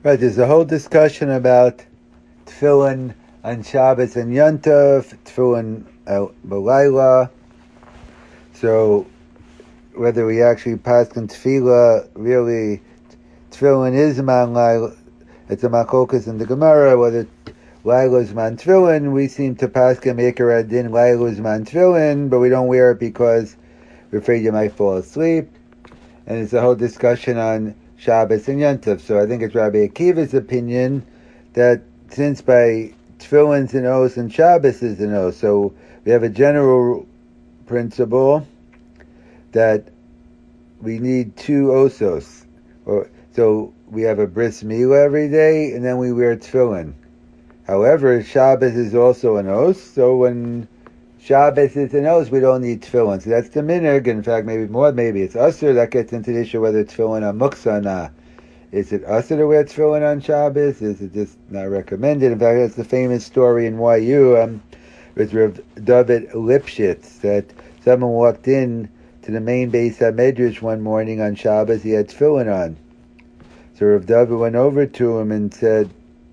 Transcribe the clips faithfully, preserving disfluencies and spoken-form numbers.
Right, there's a whole discussion about tefillin on Shabbos and Yontif, tefillin uh, b'layla. So whether we actually pass on tefillah, really, tefillin is man layla. It's a machokas in the Gemara, whether layla is man tefillin. We seem to pass on Iker Adin, layla is man tefillin, but we don't wear it because we're afraid you might fall asleep. And it's a whole discussion on Shabbos and Yontif. So I think it's Rabbi Akiva's opinion that since by tefillin's an os and Shabbos is an os, so we have a general principle that we need two osos. Or, so we have a bris milah every day, and then we wear tefillin. However, Shabbos is also an os, so when Shabbos is an os, we don't need tefillin. So that's the minhag. In fact, maybe more, maybe it's usher. That gets into the issue whether tefillin are muksa or not. Is it usher to wear tefillin on Shabbos? Is it just not recommended? In fact, that's the famous story in Y U um, with Rav David Lipschitz, that someone walked in to the main Beis HaMedrash one morning on Shabbos. He had tefillin on. So Rav David went over to him and said,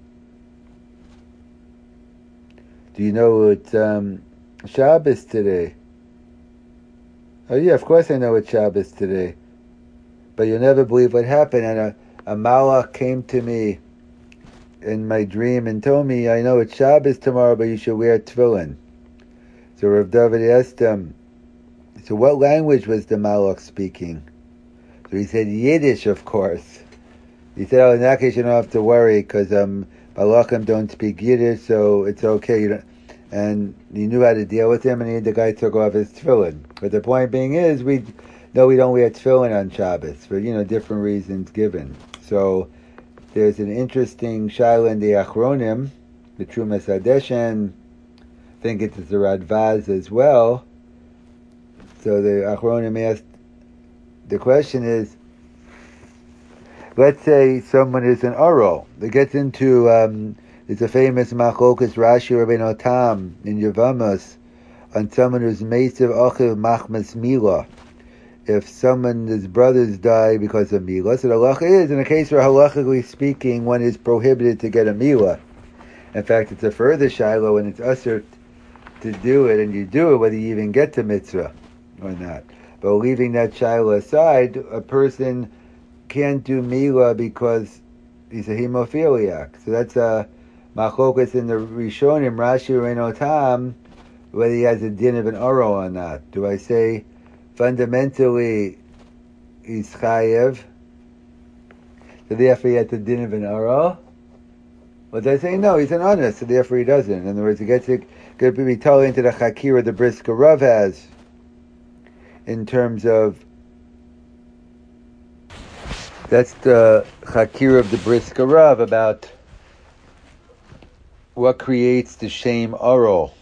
"Do you know it's um, Shabbos today?" "Oh yeah, of course I know it's Shabbos today. But you'll never believe what happened. And a, a malach came to me in my dream and told me, I know it's Shabbos tomorrow, but you should wear tefillin." So Rav David asked him, so what language was the malach speaking? So he said, Yiddish, of course. He said, oh, in that case you don't have to worry, because um, malachim don't speak Yiddish, so it's okay. You don't, and he knew how to deal with him, and he, the guy took off his tefillin. But the point being is, we no, we don't wear tefillin on Shabbos for you know different reasons given. So there's an interesting shaila in the Achronim, the Trumas Hadeshen. I think it's the Radvaz as well. So the Achronim asked, the question is, let's say someone is an Aro. It gets into um, it's a famous Machokas Rashi Rabbeinu Tam in Yevamos on someone who's Meisav Achiv Machmas Mila. If someone, his brothers die because of Mila, so the halacha is, in a case where halachically speaking, one is prohibited to get a Mila. In fact, it's a further shiloh when it's usher to do it, and you do it whether you even get to mitzvah or not. But leaving that shiloh aside, a person can't do Mila because he's a hemophiliac. So that's a machokas in the Rishonim, Rashi Rabbeinu Tam, whether he has a din of an oro or not. Do I say fundamentally he's chayev, so therefore he has the din of an oro? Or do I say no, he's an honest, so therefore he doesn't? In other words, he gets to could be told into the chakira the Brisker Rav has in terms of that's the chakira of the Brisker Rav about what creates the shame oro.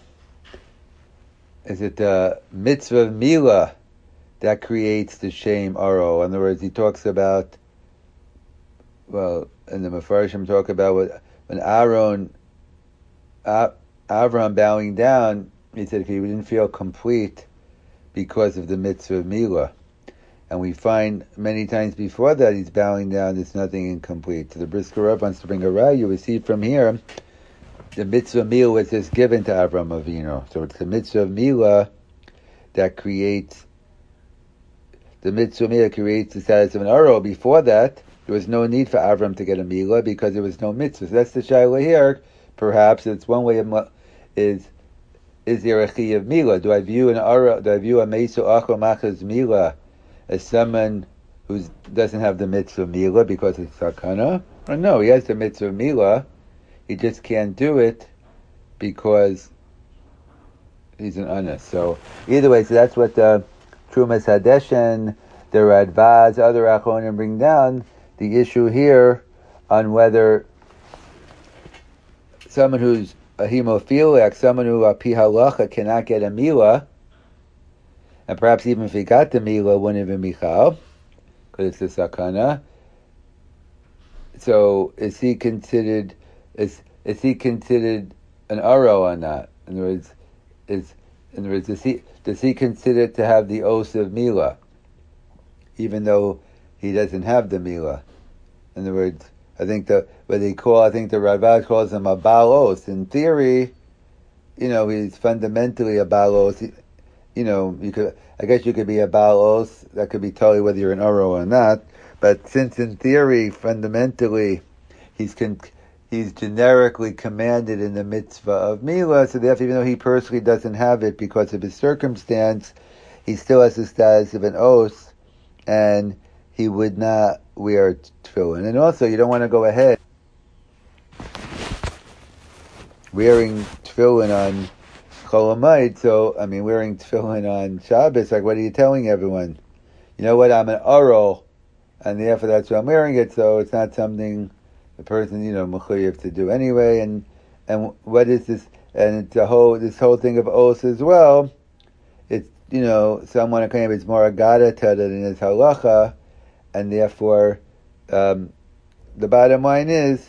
Is it the mitzvah of Mila that creates the shame oro? In other words, he talks about, well, in the Mefarshim talk about what, when Aaron, Avram bowing down, he said he didn't feel complete because of the mitzvah of Mila. And we find many times before that he's bowing down, there's nothing incomplete. So the Brisker Rav wants to bring a raya. We see from here, the mitzvah of Mila was just given to Avram Avinu. So it's the mitzvah of Mila that creates, the mitzvah of Mila creates the status of an Aro. Before that, there was no need for Avram to get a Mila because there was no mitzvah. So that's the shayla here. Perhaps it's one way of, is, is there a chi of Mila? Do I view an Aro, do I view a Meisu Achor Machaz Mila as someone who doesn't have the mitzvah of Mila because it's sakana? Or no, he has the mitzvah of Mila, he just can't do it because he's an honest. So either way, so that's what the Trumas Hadeshen, the Radvaz, other Achronim bring down, the issue here on whether someone who's a hemophiliac, someone who a pi halacha cannot get a Mila, and perhaps even if he got the Mila, wouldn't even be chal, because it's a sakana. So is he considered Is is he considered an aro or not? In other words, is in other words, does he does he consider to have the oath of Mila, even though he doesn't have the Mila? In other words, I think the what they call, I think the Ravad calls him a balos. In theory, you know, he's fundamentally a balos. He, you know, you could, I guess you could be a balos. That could be totally whether you're an oro or not. But since in theory, fundamentally, he's con, he's generically commanded in the mitzvah of Mila, so therefore, even though he personally doesn't have it because of his circumstance, he still has the status of an oath, and he would not wear tefillin. And also, you don't want to go ahead wearing tefillin on Chol Hamoed. So, I mean, wearing tefillin on Shabbos, like, what are you telling everyone? You know what, I'm an oral, and therefore that's why I'm wearing it, so it's not something the person, you know, mechuyev to do anyway. And and what is this? And it's a whole, this whole thing of oath as well. It's, you know, someone claim it's more agada tada than it's halacha, and therefore, um, the bottom line is,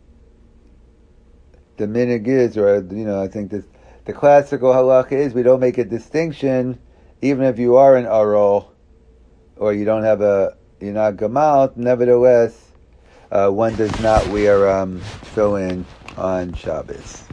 the minig is, or, you know, I think this, the classical halacha is, we don't make a distinction, even if you are an arol, or you don't have a, you're not gamal, nevertheless, uh, one does not wear um, tefillin on Shabbos.